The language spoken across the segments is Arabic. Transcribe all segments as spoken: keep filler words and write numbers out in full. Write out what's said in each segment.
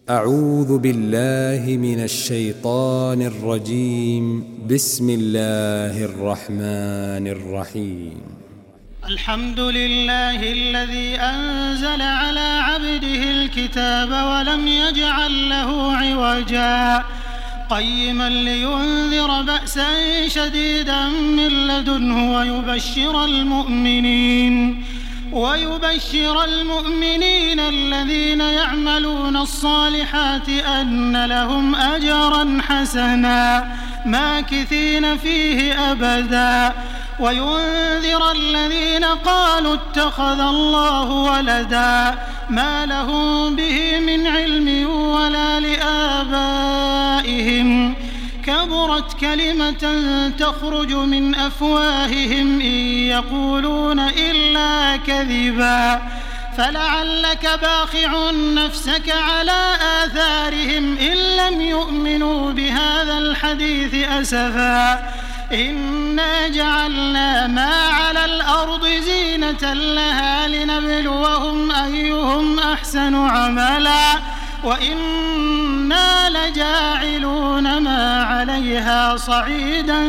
أعوذ بالله من الشيطان الرجيم. بسم الله الرحمن الرحيم. الحمد لله الذي أنزل على عبده الكتاب ولم يجعل له عوجا قيما لينذر بأسا شديدا من لدنه ويبشر المؤمنين ويبشر المؤمنين الذين يعملون الصالحات أن لهم أجرا حسنا ماكثين فيه أبدا وينذر الذين قالوا اتخذ الله ولدا ما لهم به من علم ولا لآبائهم كبرت كلمة تخرج من أفواههم إن يقولون إلا كذبا فلعلك باخع نفسك على آثارهم إن لم يؤمنوا بهذا الحديث أسفا إنا جعلنا ما على الأرض زينة لها لنبلوهم أيهم أحسن عملا وإنا لجاعلون ما عليها صعيدا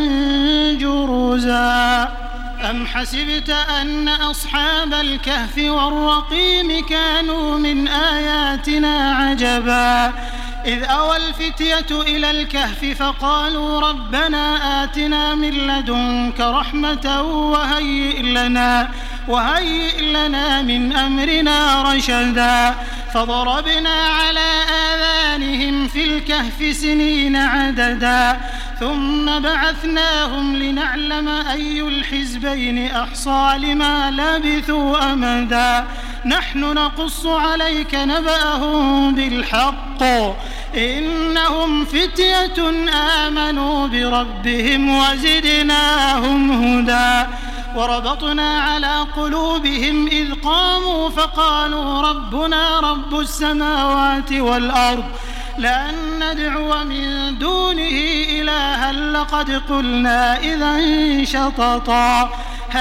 جرزا أم حسبت أن أصحاب الكهف والرقيم كانوا من آياتنا عجبا إذ أوى الفتية إلى الكهف فقالوا ربنا آتنا من لدنك رحمة وهيئ لنا وهيئ لنا من أمرنا رشدا فضربنا على آذانهم في الكهف سنين عددا ثم بعثناهم لنعلم أي الحزبين أحصى لما لبثوا أمدا نحن نقص عليك نبأهم بالحق إنهم فتية آمنوا بربهم وزدناهم هدى وربطنا على قلوبهم إذ قاموا فقالوا ربنا رب السماوات والأرض لأن ندعو من دونه إلها لقد قلنا إذا شططا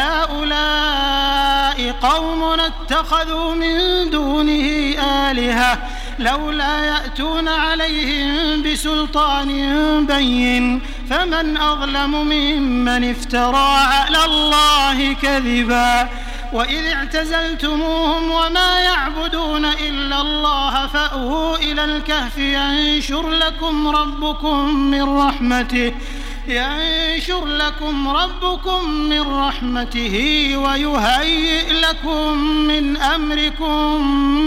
هؤلاء قوم اتخذوا من دونه آلهة لولا يأتون عليهم بسلطان بين فمن أظلم ممن افترى على الله كذبا وإذ اعتزلتموهم وما يعبدون إلا الله فأووا إلى الكهف ينشر لكم ربكم من رحمته ينشر لكم ربكم من رحمته ويهيئ لكم من أمركم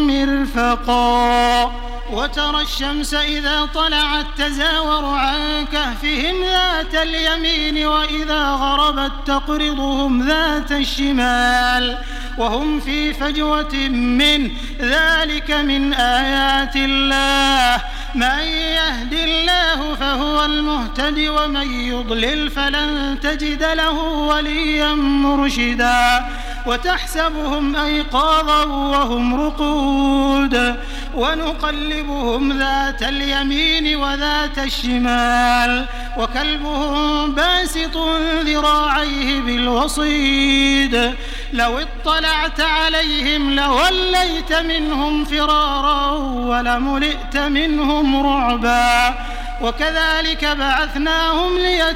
مرفقا وترى الشمس إذا طلعت تزاور عن كهفهم ذات اليمين وإذا غربت تقرضهم ذات الشمال وهم في فجوة منه ذلك من آيات الله من يهد الله فهو المهتد ومن يضلل فلن تجد له وليا مرشدا وتحسبهم أيقاظا وهم رقود ونقلبهم ذات اليمين وذات الشمال وكلبهم باسط ذراعيه بالوصيد لو اطلعت عليهم لوليت منهم فرارا ولملئت منهم رعبا وكذلك بعثناهم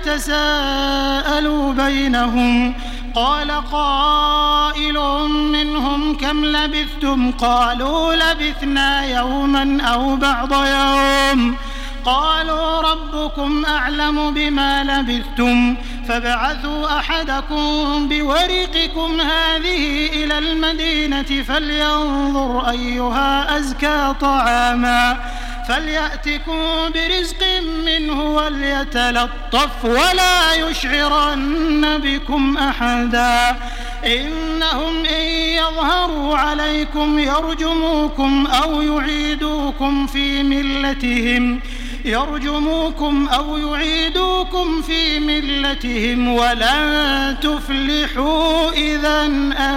ليتساءلوا بينهم قال قائل منهم كم لبثتم قالوا لبثنا يوما أو بعض يوم قالوا ربكم أعلم بما لبثتم فابعثوا أحدكم بورقكم هذه إلى المدينة فلينظر أيها أزكى طعاما فليأتكم برزق منه وليتلطف ولا يشعرن بكم أحدا إنهم إن يظهروا عليكم يرجموكم أو يعيدوكم في ملتهم يرجموكم أو يعيدوكم في ملتهم ولن تفلحوا إذا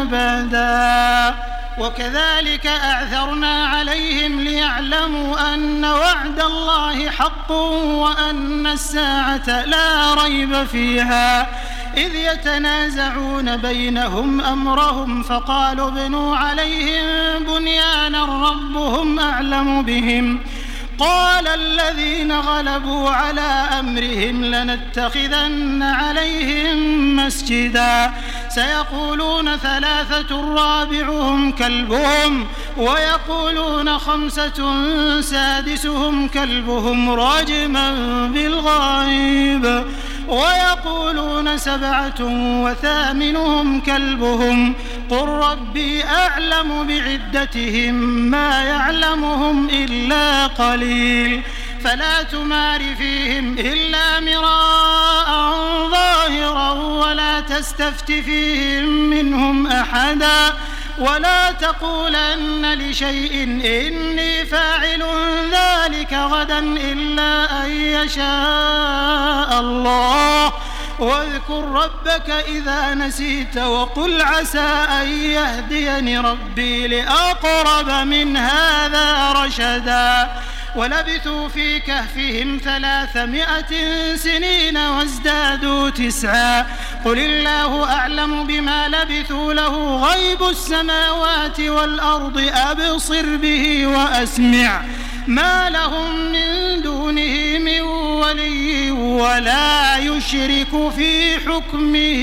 أبدا وكذلك أعثرنا عليهم ليعلموا أن وعد الله حق وأن الساعة لا ريب فيها إذ يتنازعون بينهم أمرهم فقالوا ابنوا عليهم بنيانا ربهم أعلم بهم قال الذين غلبوا على أمرهم لنتخذن عليهم مسجدا سيقولون ثلاثة رابعهم كلبهم ويقولون خمسة سادسهم كلبهم رجما بالغيب ويقولون سبعة وثامنهم كلبهم قل ربي أعلم بعدتهم ما يعلمهم إلا قليل فلا تمار فيهم إلا مراء ظاهرا ولا تستفت فيهم منهم أحدا ولا تقولن لشيء إني فاعل ذلك غدا إلا أن يشاء الله واذكر ربك إذا نسيت وقل عسى أن يهديني ربي لأقرب من هذا رشدا ولبثوا في كهفهم ثلاثمائة سنين وازدادوا تسعا قل الله أعلم بما لبثوا له غيب السماوات والأرض أبصر به وأسمع ما لهم من دونه من ولي ولا يشرك في حكمه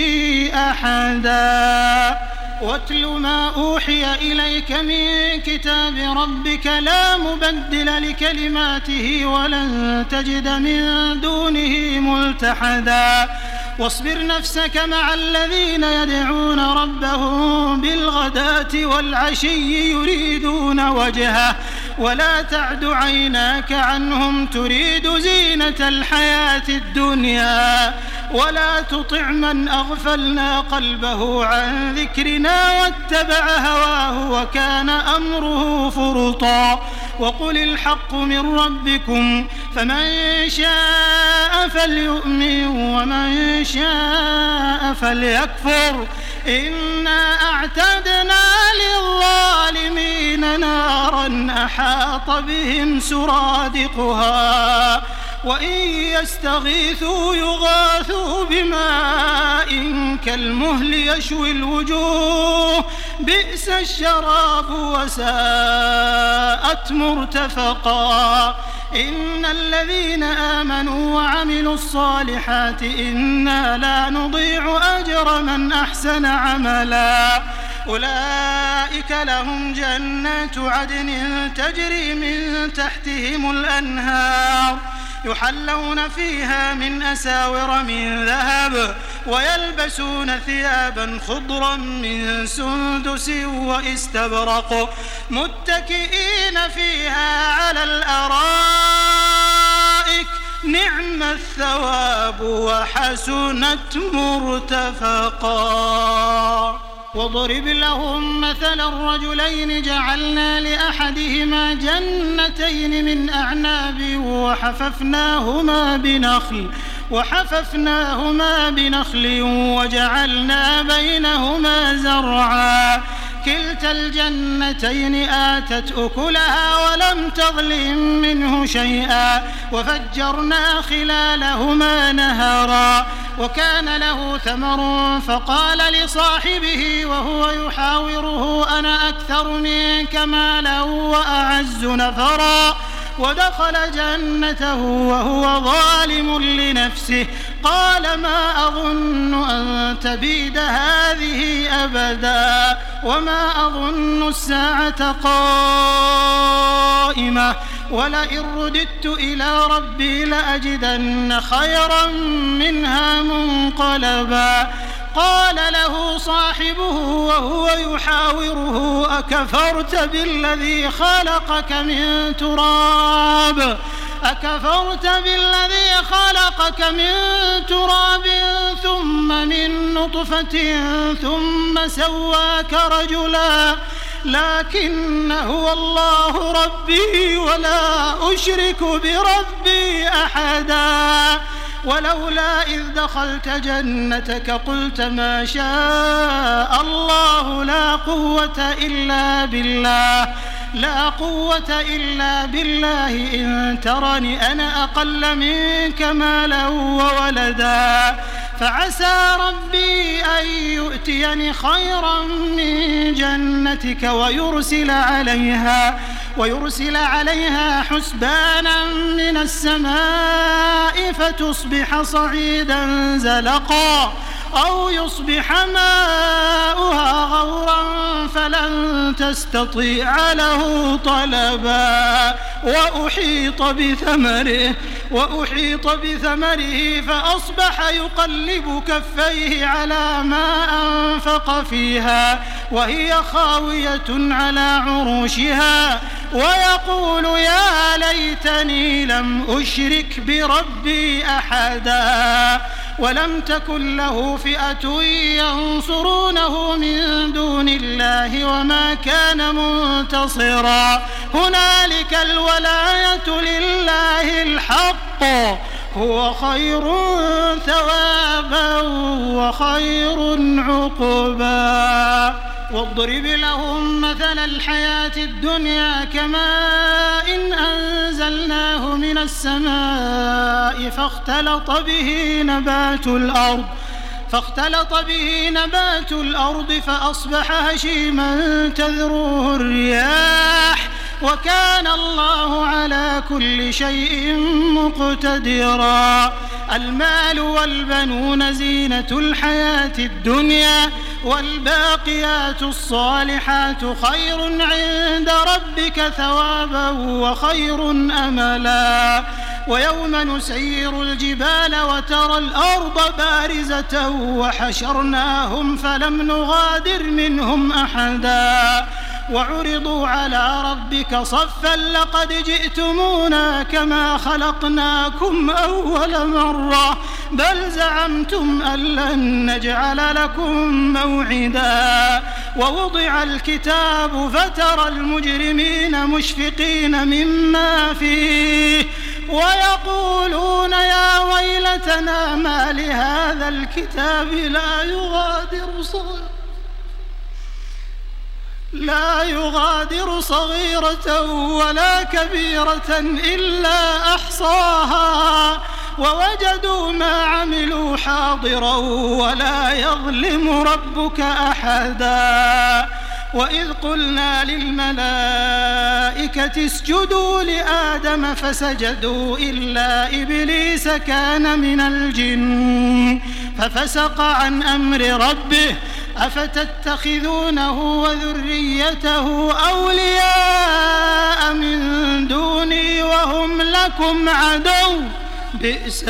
أحدا واتل ما أوحي إليك من كتاب ربك لا مبدل لكلماته ولن تجد من دونه ملتحدا واصبر نفسك مع الذين يدعون ربهم بالغداة والعشي يريدون وجهه ولا تعد عيناك عنهم تريد زينة الحياة الدنيا ولا تطع من أغفلنا قلبه عن ذكرنا واتبع هواه وكان أمره فرطا وقل الحق من ربكم فمن شاء فليؤمن ومن شاء فليكفر إنا أعتدنا للظالمين نارا أحاط بهم سرادقها وإن يستغيثوا يغاثوا بماء كالمهل يشوي الوجوه بئس الشراب وساءت مرتفقا إن الذين آمنوا وعملوا الصالحات إنا لا نضيع أجر من أحسن عملا أولئك لهم جنات عدن تجري من تحتهم الأنهار يحلون فيها من أساور من ذهب ويلبسون ثيابا خضرا من سندس واستبرق متكئين فيها على الأرائك نعم الثواب وحسنت مرتفقا واضرب لهم مثلا الرجلين جعلنا لأحدهما جنتين من أعناب وحففناهما بنخل وحففناهما بنخل وجعلنا بينهما زرعا كلتا الجنتين آتت أكلها ولم تظلم منه شيئا وفجرنا خلالهما نهرا وكان له ثمر فقال لصاحبه وهو يحاوره أنا أكثر منك مالا وأعز نفرا ودخل جنته وهو ظالم لنفسه قال ما أظن أن تبيد هذه أبدا وما أظن الساعة قائمة ولئن رددت إلى ربي لأجدن خيرا منها منقلبا قال له صاحبه وهو يحاوره أكفرت بالذي خلقك من تراب أكفرت بالذي خلقك من تراب ثم من نطفة ثم سواك رجلا لكن هو الله ربي ولا أشرك بربي أحدا ولولا إذ دخلت جنتك قلت ما شاء الله لا قوة إلا بالله لا قوة إلا بالله إن ترني أنا أقل منك مالا وولدا فعسى ربي أن يؤتيني خيرا من جنتك ويرسل عليها ويرسل عليها حسبانا من السماء فتصبح صعيدا زلقا أو يصبح ماؤها غورا فلن تستطيع له طلبا وأحيط بثمره وأحيط بثمره فأصبح يقلب كفيه على ما أنفق فيها وهي خاوية على عروشها ويقول يا ليتني لم أشرك بربي أحدا ولم تكن له فئة ينصرونه من دون الله وما كان منتصرا هنالك الولاية لله الحق هو خير ثوابا وخير عقبا واضرب لهم مثل الحياة الدنيا كماء إن أنزلناه من السماء فاختلط به نبات الأرض فاختلط به نبات الأرض فأصبح هشيما تذروه الرياح وكان الله على كل شيء مقتدرا المال والبنون زينة الحياة الدنيا والباقيات الصالحات خير عند ربك ثوابا وخير أملا ويوم نسير الجبال وترى الأرض بارزة وحشرناهم فلم نغادر منهم أحدا وعرضوا على ربك صفا لقد جئتمونا كما خلقناكم أول مرة بل زعمتم أن لن نجعل لكم موعدا ووضع الكتاب فترى المجرمين مشفقين مما فيه ويقولون يا ويلتنا ما لهذا الكتاب لا يغادر صغيرة لا يغادر صغيرة ولا كبيرة إلا أحصاها ووجدوا ما عملوا حاضرا ولا يظلم ربك أحدا وإذ قلنا للملائكة اسجدوا لآدم فسجدوا إلا إبليس كان من الجن ففسق عن أمر ربه أفتتخذونه وذريته أولياء من دوني وهم لكم عدو بئس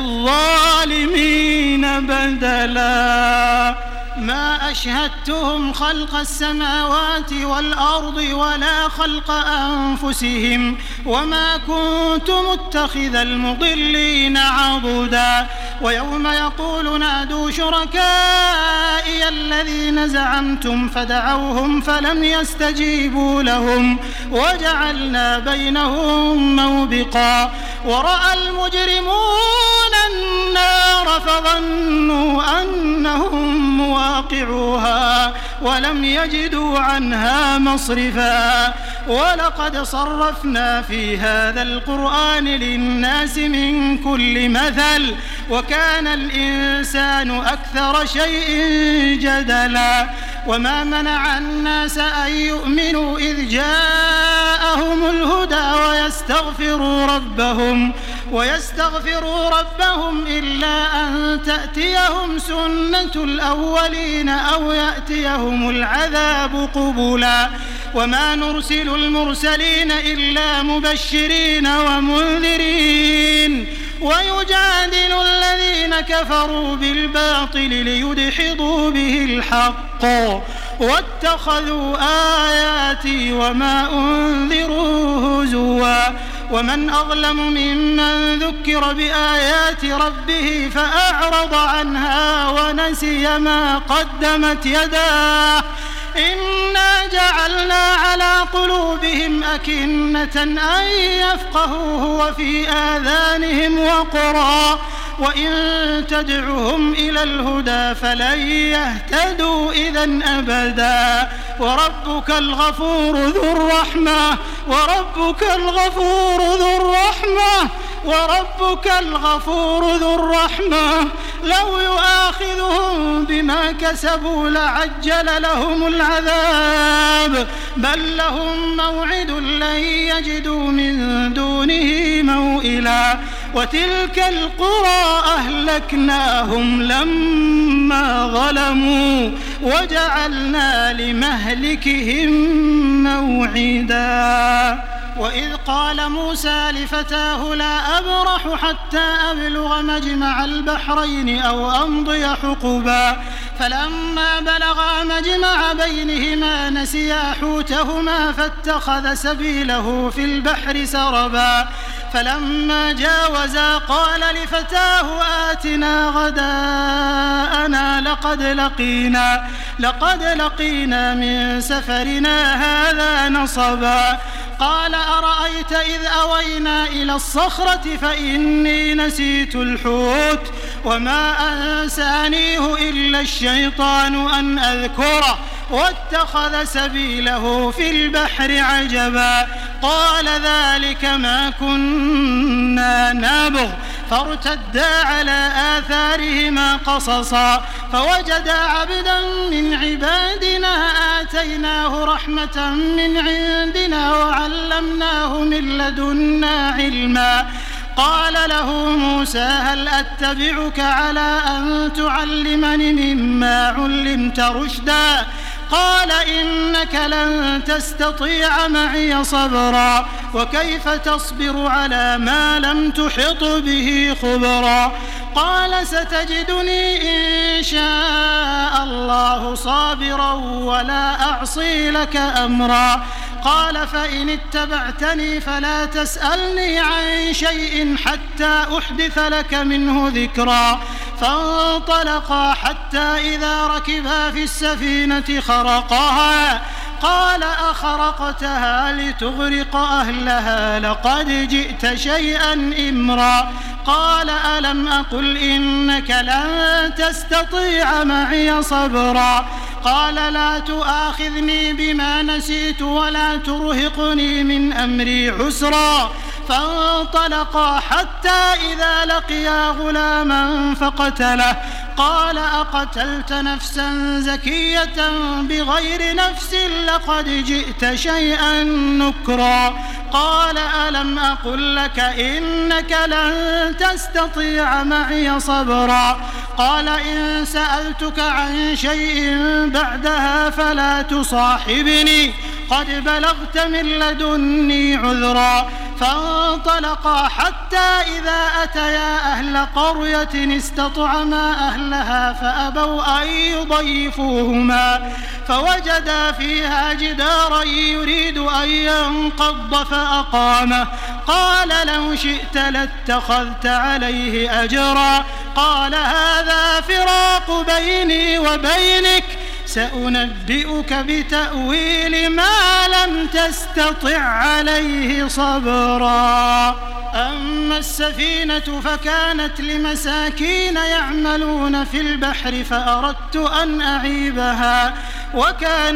للظالمين بدلا ما أشهدتهم خلق السماوات والأرض ولا خلق أنفسهم وما كنت متخذ المضلين عضدا ويوم يقول نادوا شركائي الذين زعمتم فدعوهم فلم يستجيبوا لهم وجعلنا بينهم موبقا ورأى المجرمون النار فظنوا أنهم مواقعوها ولم يجدوا عنها مصرفا ولقد صرفنا في هذا القرآن للناس من كل مثل وكان الإنسان أكثر شيء جدلا وما منع الناس أن يؤمنوا إذ جاءهم الهدى ويستغفروا ربهم ويستغفروا ربهم إلا أن تأتيهم سنة الأولين أو يأتيهم العذاب قبلا وما نرسل المرسلين إلا مبشرين ومنذرين ويجادل الذين كفروا بالباطل ليدحضوا به الحق واتخذوا آياتي وما أنذروا هزوا ومن أظلم ممن ذكر بآيات ربه فأعرض عنها ونسي ما قدمت يداه إنا جعلنا على قلوبهم أكنة أن يفقهوه وفي آذانهم وقرا وإن تدعهم إلى الهدى فلن يهتدوا إذن أبدا وربك الغفور ذو الرحمة وربك الغفور ذو الرحمة وربك الغفور ذو الرحمة لو يؤاخذهم بما كسبوا لعجل لهم العذاب بل لهم موعد لن يجدوا من دونه موئلا وتلك القرى أهلكناهم لما ظلموا وجعلنا لمهلكهم موعدا وإذ قال موسى لفتاه لا أبرح حتى أبلغ مجمع البحرين أو أمضي حقبا فلما بلغا مجمع بينهما نسيا حوتهما فاتخذ سبيله في البحر سربا فلما جاوزا قال لفتاه آتنا غداءنا لقد لقينا لقد لقينا من سفرنا هذا نصبا قال أرأيت إذ أوينا إلى الصخرة فإني نسيت الحوت وما أنسانيه إلا الشيطان أن أذكره واتخذ سبيله في البحر عجبا قال ذلك ما كنا نبغ فارتدا على آثارهما قصصا فوجدا عبدا من عبادنا آتيناه رحمة من عندنا وعلمناه من لدنا علما قال له موسى هل أتبعك على أن تعلمني مما علمت رشدا قال إنك لن تستطيع معي صبرا وكيف تصبر على ما لم تحط به خبرا قال ستجدني إن شاء الله صابرا ولا أعصي لك أمرا قال فإن اتبعتني فلا تسألني عن شيء حتى أحدث لك منه ذكرا فانطلقا حتى إذا ركبا في السفينة خرقها قال أخرقتها لتغرق أهلها لقد جئت شيئا إمرا قال ألم أقل إنك لن تستطيع معي صبرا قال لا تؤاخذني بما نسيت ولا ترهقني من أمري عسرا فانطلقا حتى إذا لقيا غلاما فقتله قال أقتلت نفسا زكية بغير نفس لقد جئت شيئا نكرا قال ألم أقل لك إنك لن تستطيع معي صبرا قال إن سألتك عن شيء بعدها فلا تصاحبني قد بلغت من لدني عذرا فانطلقا حتى إذا أتيا أهل قرية استطعما أهلها فأبوا أن يضيفوهما فوجدا فيها جدارا يريد أن ينقض فأقامه قال لو شئت لاتخذت عليه أجرا قال هذا فراق بيني وبينك سأنبئك بتأويل ما لم تستطع عليه صبرا أما السفينة فكانت لمساكين يعملون في البحر فأردت أن أعيبها وكان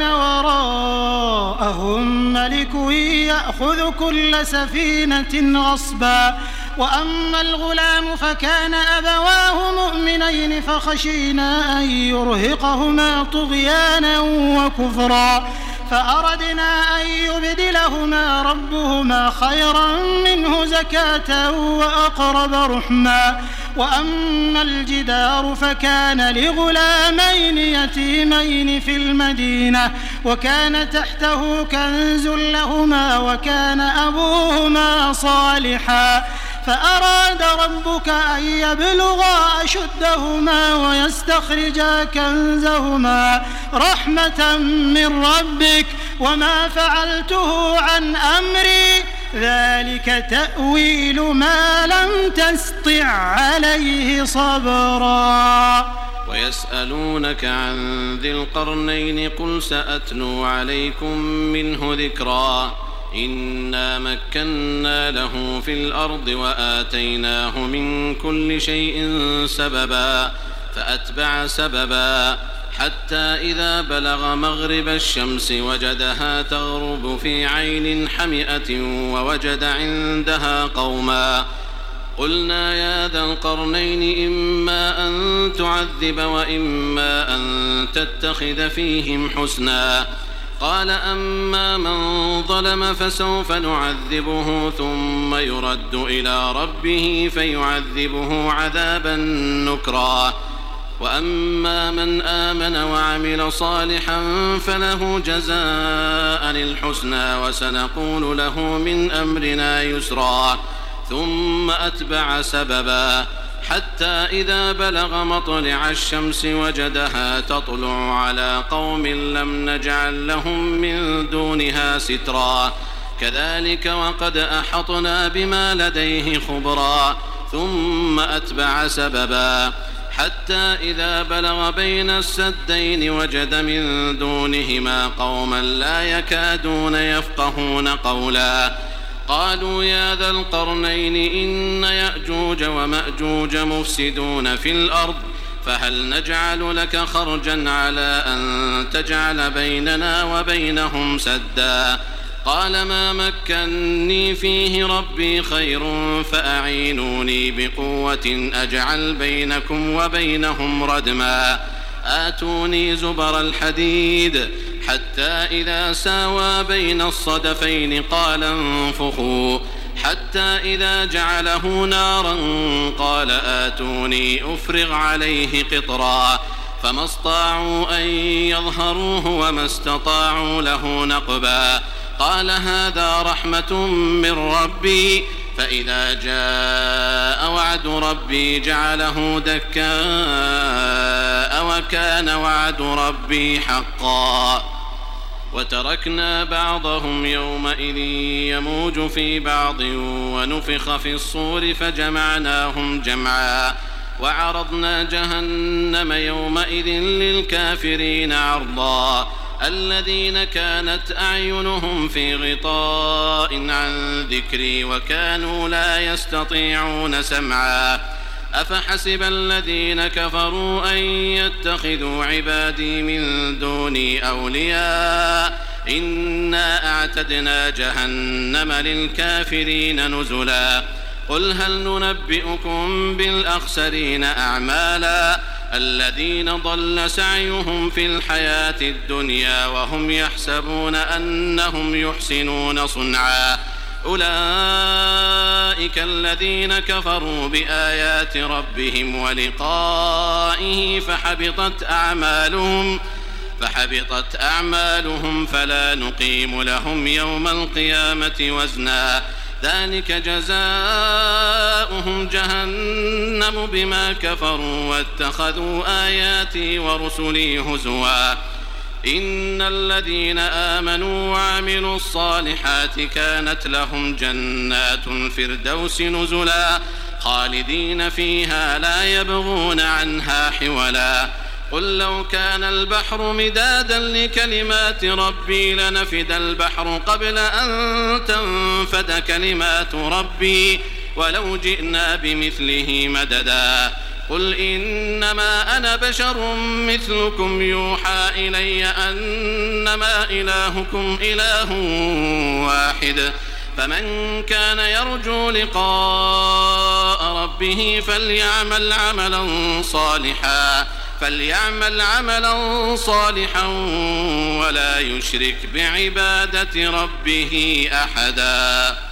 وراءهم ملك يأخذ كل سفينة غصبا وأما الغلام فكان أبواه مؤمنين فخشينا أن يرهقهما طغيانا وكفرا فأردنا أن يبدلهما ربهما خيرا منه زكاة وأقرب رحما وأما الجدار فكان لغلامين يتيمين في المدينة وكان تحته كنز لهما وكان أبوهما صالحا فأراد ربك أن يبلغا أشدهما ويستخرجا كنزهما رحمة من ربك وما فعلته عن أمري ذلك تأويل ما لم تستطع عليه صبرا ويسألونك عن ذي القرنين قل سأتلو عليكم منه ذكرا إنا مكنا له في الأرض وآتيناه من كل شيء سببا فأتبع سببا حتى إذا بلغ مغرب الشمس وجدها تغرب في عين حمئة ووجد عندها قوما قلنا يا ذا القرنين إما أن تعذب وإما أن تتخذ فيهم حسنا قال أما من ظلم فسوف نعذبه ثم يرد إلى ربه فيعذبه عذابا نكرا وأما من آمن وعمل صالحا فله جزاء الحسنى وسنقول له من أمرنا يسرا ثم أتبع سببا حتى إذا بلغ مطلع الشمس وجدها تطلع على قوم لم نجعل لهم من دونها سترا كذلك وقد أحطنا بما لديه خبرا ثم أتبع سببا حتى إذا بلغ بين السدين وجد من دونهما قوما لا يكادون يفقهون قولا قالوا يا ذا القرنين إن يأجوج ومأجوج مفسدون في الأرض فهل نجعل لك خرجا على أن تجعل بيننا وبينهم سدا قال ما مكني فيه ربي خير فأعينوني بقوة أجعل بينكم وبينهم ردما آتوني زبر الحديد حتى إذا ساوى بين الصدفين قال انفخوا حتى إذا جعله نارا قال آتوني أفرغ عليه قطرا فما استطاعوا أن يظهروه وما استطاعوا له نقبا قال هذا رحمة من ربي فإذا جاء وعد ربي جعله دكاء وكان وعد ربي حقا وتركنا بعضهم يومئذ يموج في بعض ونفخ في الصور فجمعناهم جمعا وعرضنا جهنم يومئذ للكافرين عرضا الذين كانت أعينهم في غطاء عن ذكري وكانوا لا يستطيعون سمعا أفحسب الذين كفروا أن يتخذوا عبادي من دوني أولياء إنا أعتدنا جهنم للكافرين نزلا قل هل ننبئكم بالأخسرين أعمالا الذين ضل سعيهم في الحياة الدنيا وهم يحسبون أنهم يحسنون صنعا أولئك الذين كفروا بآيات ربهم ولقائه فحبطت أعمالهم فحبطت أعمالهم فلا نقيم لهم يوم القيامة وزنا ذلك جزاؤهم جهنم بما كفروا واتخذوا آياتي ورسلي هزوا إن الذين آمنوا وعملوا الصالحات كانت لهم جنات الفردوس نزلا خالدين فيها لا يبغون عنها حولا قل لو كان البحر مدادا لكلمات ربي لنفد البحر قبل أن تنفد كلمات ربي ولو جئنا بمثله مددا قل إنما أنا بشر مثلكم يوحى إلي أنما إلهكم إله واحد فمن كان يرجو لقاء ربه فليعمل عملا صالحا فليعمل عملا صالحا ولا يشرك بعبادة ربه أحدا.